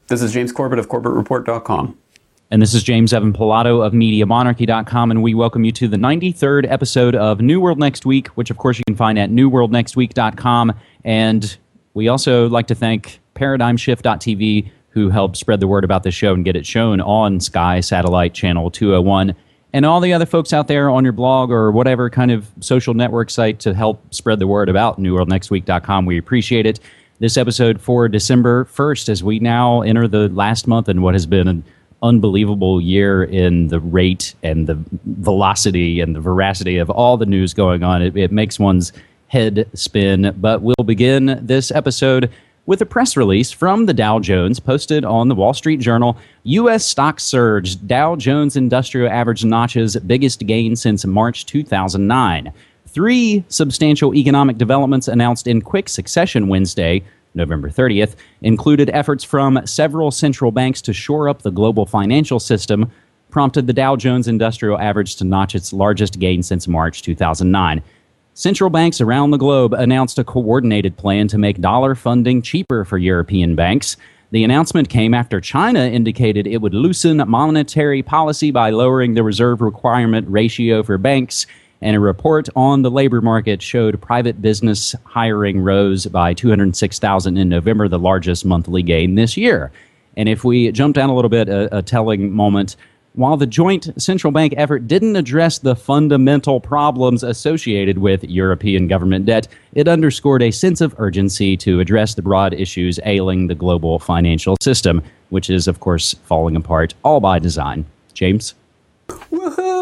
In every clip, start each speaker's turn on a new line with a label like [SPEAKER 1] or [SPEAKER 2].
[SPEAKER 1] This is James Corbett of CorbettReport.com.
[SPEAKER 2] And this is James Evan Pilato of MediaMonarchy.com, and we welcome you to the 93rd episode of New World Next Week, which, of course, you can find at NewWorldNextWeek.com. And we also like to thank ParadigmShift.tv, who helped spread the word about this show and get it shown on Sky Satellite Channel 201. And all the other folks out there on your blog or whatever kind of social network site to help spread the word about NewWorldNextWeek.com. We appreciate it. This episode for December 1st, as we now enter the last month in what has been an unbelievable year in the rate and the velocity and the veracity of all the news going on. It makes one's head spin. But we'll begin this episode with a press release from the Dow Jones posted on the Wall Street Journal. U.S. stocks surged. Dow Jones Industrial Average notches biggest gain since March 2009. 3 substantial economic developments announced in quick succession Wednesday, November 30th, included efforts from several central banks to shore up the global financial system, prompted the Dow Jones Industrial Average to notch its largest gain since March 2009. Central banks around the globe announced a coordinated plan to make dollar funding cheaper for European banks. The announcement came after China indicated it would loosen monetary policy by lowering the reserve requirement ratio for banks. And a report on the labor market showed private business hiring rose by 206,000 in November, the largest monthly gain this year. And if we jump down a little bit, a telling moment, while the joint central bank effort didn't address the fundamental problems associated with European government debt, it underscored a sense of urgency to address the broad issues ailing the global financial system, which is, of course, falling apart, all by design. James?
[SPEAKER 1] Woohoo!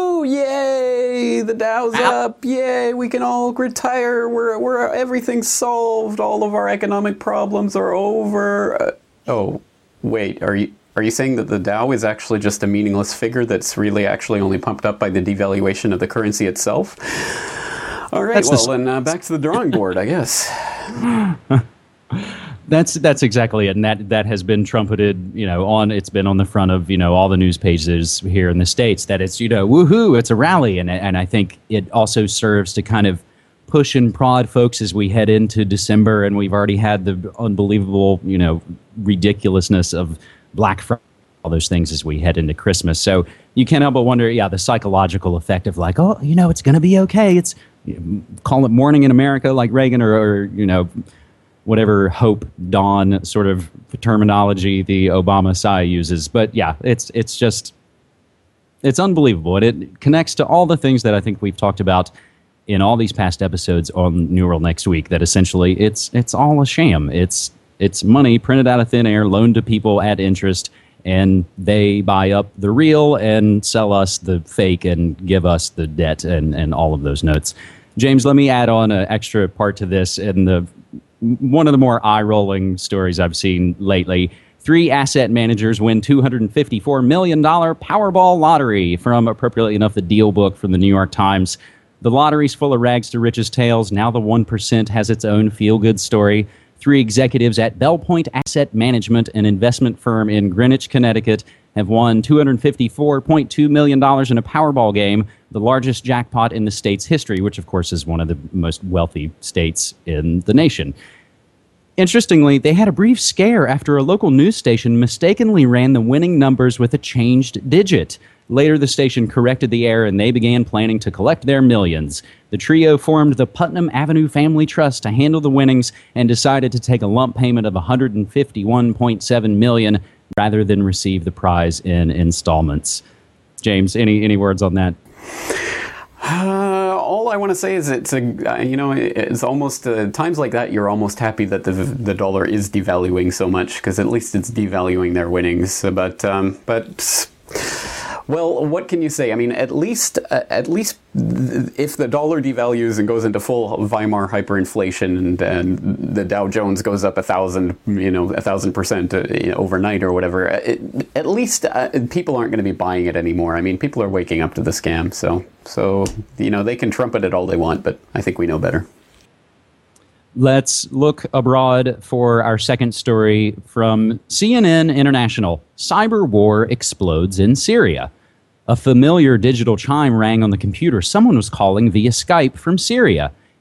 [SPEAKER 1] Yay! The Dow's up! Yay! We can all retire. We're everything's solved. All of our economic problems are over. Oh, wait. Are you saying that the Dow is actually just a meaningless figure that's really actually only pumped up by the devaluation of the currency itself? All right. Then back to the drawing board, I guess.
[SPEAKER 2] That's exactly it, and that has been trumpeted, it's been on the front of, all the news pages here in the States, that it's, woohoo, it's a rally, and I think it also serves to kind of push and prod folks as we head into December, and we've already had the unbelievable, ridiculousness of Black Friday, all those things as we head into Christmas. So you can't help but wonder, the psychological effect of like, oh, it's going to be okay. It's call it morning in America, like Reagan, or whatever hope dawn sort of terminology the Obama side uses. But yeah, it's unbelievable. And it connects to all the things that I think we've talked about in all these past episodes on New World Next Week, that essentially it's all a sham. It's money printed out of thin air, loaned to people at interest, and they buy up the real and sell us the fake and give us the debt and all of those notes. James, let me add on an extra part to this. And one of the more eye-rolling stories I've seen lately, 3 asset managers win $254 million Powerball lottery from, appropriately enough, the Deal Book from the New York Times. The lottery's full of rags to riches tales. Now the 1% has its own feel-good story. 3 executives at Bellpoint Asset Management, an investment firm in Greenwich, Connecticut, have won $254.2 million in a Powerball game, the largest jackpot in the state's history, which, of course, is one of the most wealthy states in the nation. Interestingly, they had a brief scare after a local news station mistakenly ran the winning numbers with a changed digit. Later, the station corrected the error, and they began planning to collect their millions. The trio formed the Putnam Avenue Family Trust to handle the winnings and decided to take a lump payment of $151.7 million rather than receive the prize in installments. James, any words on that?
[SPEAKER 1] All I want to say is it's almost times like that you're almost happy that the dollar is devaluing so much, because at least it's devaluing their winnings. But well, what can you say? I mean, at least if the dollar devalues and goes into full Weimar hyperinflation and the Dow Jones goes up 1,000% overnight or whatever, at least people aren't going to be buying it anymore. I mean, people are waking up to the scam. So they can trumpet it all they want, but I think we know better.
[SPEAKER 2] Let's look abroad for our second story from CNN International. Cyber war explodes in Syria. A familiar digital chime rang on the computer someone was calling via Skype from Syria.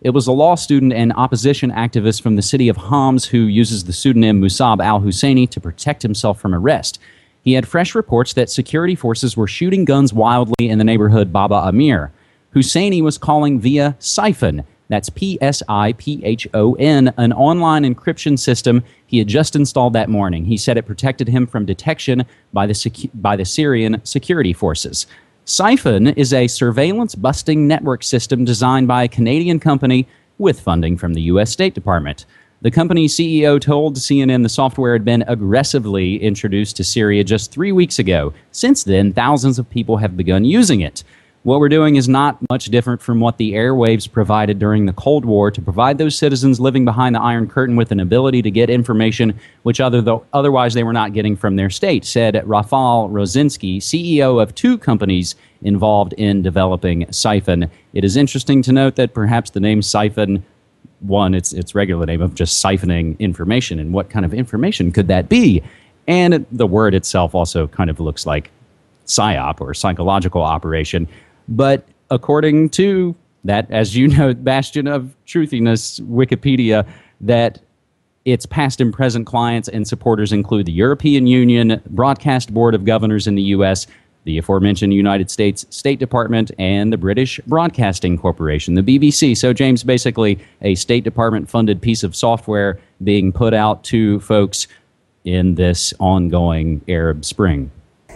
[SPEAKER 2] It was a law student and opposition activist from the city of Homs who uses the pseudonym Musab al-Husseini to protect himself from arrest. He had fresh reports that security forces were shooting guns wildly in the neighborhood Baba Amir. Husseini was calling via Siphon, that's P-S-I-P-H-O-N, an online encryption system he had just installed that morning. He said it protected him from detection by the Syrian security forces. Siphon is a surveillance-busting network system designed by a Canadian company with funding from the U.S. State Department. The company's CEO told CNN the software had been aggressively introduced to Syria just 3 weeks ago. Since then, thousands of people have begun using it. What we're doing is not much different from what the airwaves provided during the Cold War to provide those citizens living behind the Iron Curtain with an ability to get information which otherwise they were not getting from their state, said Rafal Rosinski, CEO of 2 companies involved in developing Siphon. It is interesting to note that perhaps the name Siphon, one, its regular name of just siphoning information, and what kind of information could that be? And the word itself also kind of looks like PSYOP or psychological operation. But according to that, as you know, bastion of truthiness, Wikipedia, that its past and present clients and supporters include the European Union, Broadcast Board of Governors in the U.S., the aforementioned United States State Department, and the British Broadcasting Corporation, the BBC. So, James, basically a State Department-funded piece of software being put out to folks in this ongoing Arab Spring.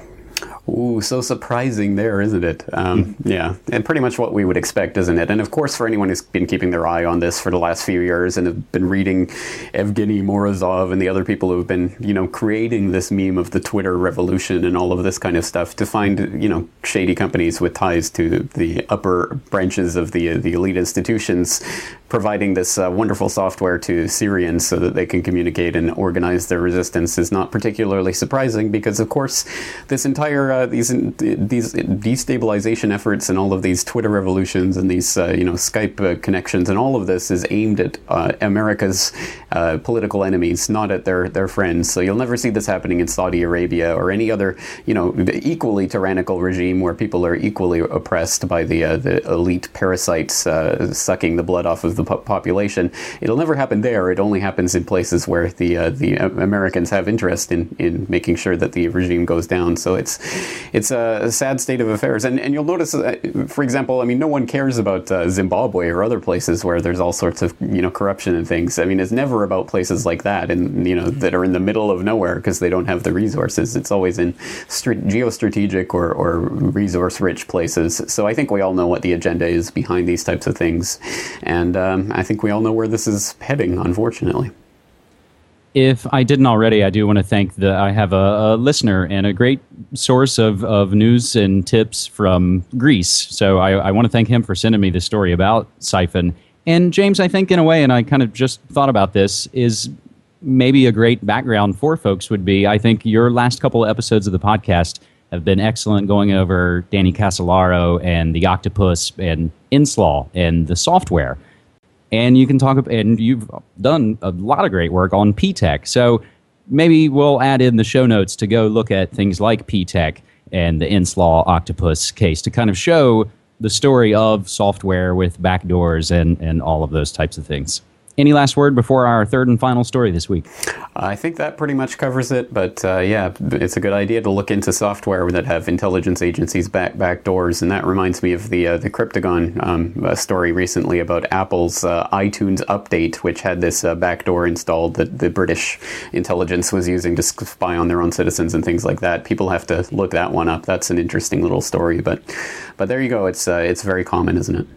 [SPEAKER 1] Ooh, so surprising there, isn't it? Yeah, and pretty much what we would expect, isn't it? And of course, for anyone who's been keeping their eye on this for the last few years and have been reading Evgeny Morozov and the other people who've been, creating this meme of the Twitter revolution and all of this kind of stuff to find, shady companies with ties to the upper branches of the elite institutions providing this wonderful software to Syrians so that they can communicate and organize their resistance is not particularly surprising because, of course, this entire these destabilization efforts and all of these Twitter revolutions and these Skype connections and all of this is aimed at America's political enemies, not at their friends. So you'll never see this happening in Saudi Arabia or any other equally tyrannical regime where people are equally oppressed by the elite parasites sucking the blood off of the population. It'll never happen there. It only happens in places where the Americans have interest in making sure that the regime goes down. So it's a sad state of affairs. And you'll notice, for example, no one cares about Zimbabwe or other places where there's all sorts of corruption and things. It's never about places like that and that are in the middle of nowhere because they don't have the resources. It's always in geostrategic or resource-rich places. So I think we all know what the agenda is behind these types of things. And I think we all know where this is heading, unfortunately.
[SPEAKER 2] If I didn't already, I do want to thank I have a listener and a great source of news and tips from Greece. So I want to thank him for sending me this story about Siphon. And James, I think in a way, and I kind of just thought about this, is maybe a great background for folks would be, I think your last couple of episodes of the podcast have been excellent going over Danny Casolaro and the Octopus and Inslaw and the software. And you can talk about, and you've done a lot of great work on P-Tech. So maybe we'll add in the show notes to go look at things like P-Tech and the Inslaw Octopus case to kind of show the story of software with backdoors and all of those types of things. Any last word before our third and final story this week?
[SPEAKER 1] I think that pretty much covers it, but yeah, it's a good idea to look into software that have intelligence agencies back doors, and that reminds me of the Cryptagon story recently about Apple's iTunes update, which had this backdoor installed that the British intelligence was using to spy on their own citizens and things like that. People have to look that one up. That's an interesting little story, but there you go. It's very common, isn't it?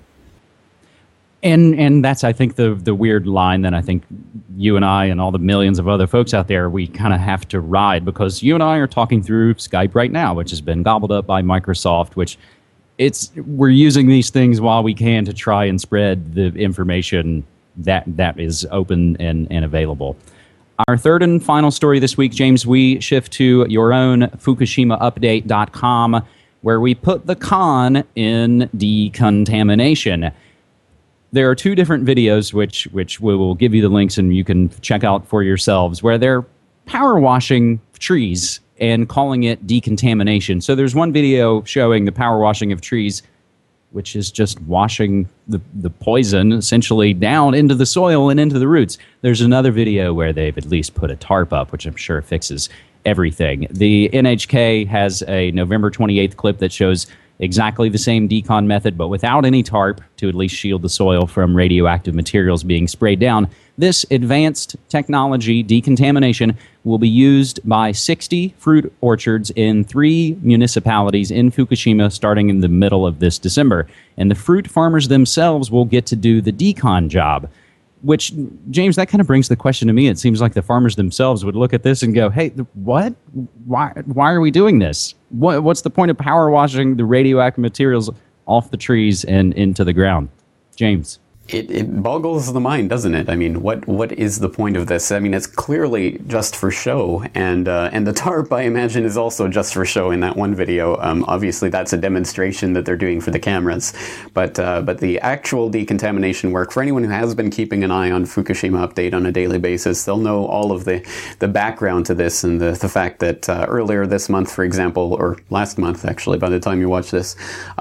[SPEAKER 2] And that's, I think, the weird line that I think you and I and all the millions of other folks out there, we kind of have to ride, because you and I are talking through Skype right now, which has been gobbled up by Microsoft, which we're using these things while we can to try and spread the information that is open and available. Our third and final story this week, James, we shift to your own FukushimaUpdate.com, where we put the con in decontamination. There are two different videos, which we will give you the links and you can check out for yourselves, where they're power washing trees and calling it decontamination. So there's one video showing the power washing of trees which is just washing the poison essentially down into the soil and into the roots. There's another video where they've at least put a tarp up, which I'm sure fixes everything. The NHK has a November 28th clip that shows exactly the same decon method, but without any tarp to at least shield the soil from radioactive materials being sprayed down. This advanced technology, decontamination, will be used by 60 fruit orchards in 3 municipalities in Fukushima starting in the middle of this December. And the fruit farmers themselves will get to do the decon job. Which, James, that kind of brings the question to me. It seems like the farmers themselves would look at this and go, hey, what? Why are we doing this? What's the point of power washing the radioactive materials off the trees and into the ground? James.
[SPEAKER 1] It boggles the mind, doesn't it? I mean, what is the point of this? I mean, it's clearly just for show, and the tarp, I imagine, is also just for show in that one video. Obviously, that's a demonstration that they're doing for the cameras, but the actual decontamination work, for anyone who has been keeping an eye on Fukushima Update on a daily basis, they'll know all of the background to this and the fact that earlier this month, for example, or last month, actually, by the time you watch this,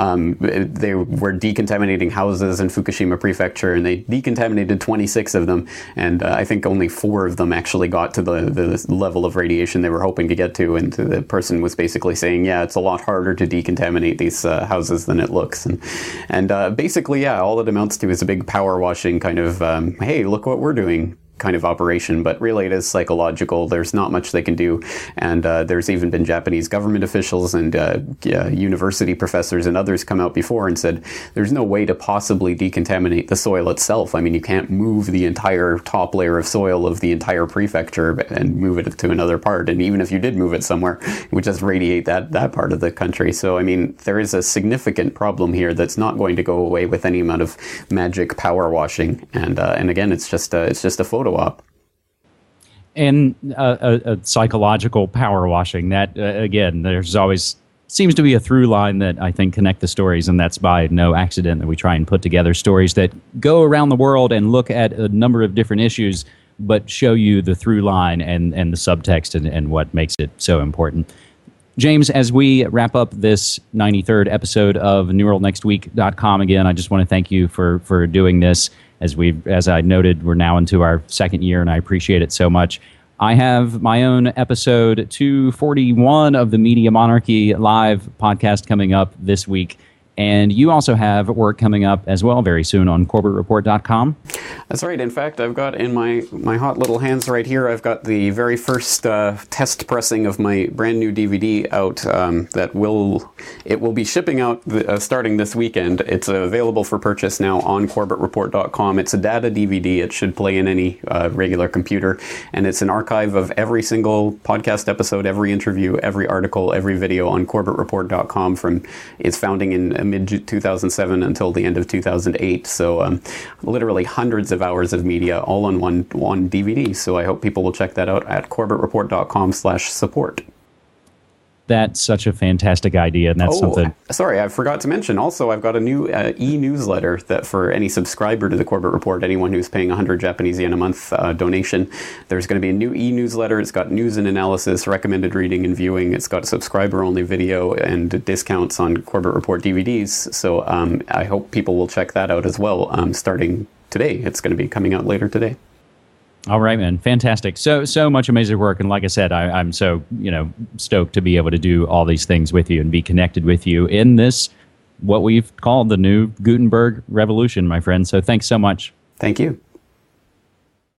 [SPEAKER 1] they were decontaminating houses in Fukushima Prefecture, and they decontaminated 26 of them, and I think only 4 of them actually got to the level of radiation they were hoping to get to, and the person was basically saying, yeah, it's a lot harder to decontaminate these houses than it looks, and basically, yeah, all it amounts to is a big power washing kind of, hey, look what we're doing kind of operation, but really it is psychological. There's not much they can do, and there's even been Japanese government officials and university professors and others come out before and said there's no way to possibly decontaminate the soil itself. I mean, you can't move the entire top layer of soil of the entire prefecture and move it to another part, and even if you did move it somewhere, it would just radiate that part of the country. So I mean, there is a significant problem here that's not going to go away with any amount of magic power washing, and again, it's just a photo op.
[SPEAKER 2] And a psychological power washing that, again, there's always seems to be a through line that I think connect the stories, and that's by no accident that we try and put together stories that go around the world and look at a number of different issues, but show you the through line and the subtext and what makes it so important. James, as we wrap up this 93rd episode of NewWorldNextWeek.com, again, I just want to thank you for doing this. As I noted, we're now into our 2nd year, and I appreciate it so much. I have my own episode 241 of the Media Monarchy live podcast coming up this week. And you also have work coming up as well very soon on CorbettReport.com.
[SPEAKER 1] That's right. In fact, I've got in my hot little hands right here, I've got the very first test pressing of my brand new DVD out that will be shipping out starting this weekend. It's available for purchase now on CorbettReport.com. It's a data DVD. It should play in any regular computer. And it's an archive of every single podcast episode, every interview, every article, every video on CorbettReport.com from its founding in mid-2007 until the end of 2008. So literally hundreds of hours of media all on one DVD. So I hope people will check that out at CorbettReport.com/support.
[SPEAKER 2] That's such a fantastic idea, and that's something...
[SPEAKER 1] Sorry, I forgot to mention, also, I've got a new e-newsletter that for any subscriber to the Corbett Report, anyone who's paying 100 Japanese yen a month donation, there's going to be a new e-newsletter. It's got news and analysis, recommended reading and viewing. It's got subscriber-only video and discounts on Corbett Report DVDs. So I hope people will check that out as well, starting today. It's going to be coming out later today.
[SPEAKER 2] All right, man. Fantastic. So much amazing work. And like I said, I'm so, stoked to be able to do all these things with you and be connected with you in this, what we've called the new Gutenberg revolution, my friend. So thanks so much.
[SPEAKER 1] Thank you.